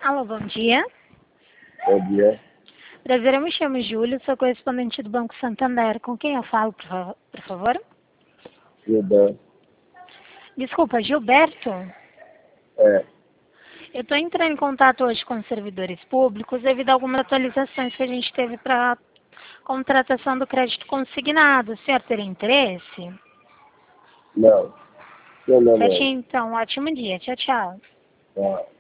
Alô, bom dia. Bom dia. Prazer, eu me chamo Júlio, sou correspondente do Banco Santander. Com quem eu falo, por favor? Gilberto. Desculpa, Gilberto? É. Eu estou entrando em contato hoje com os servidores públicos devido a algumas atualizações que a gente teve para a contratação do crédito consignado. O senhor teria interesse? Não. Seu nome Certinho, então. Ótimo dia. Tchau, tchau. é? Tá.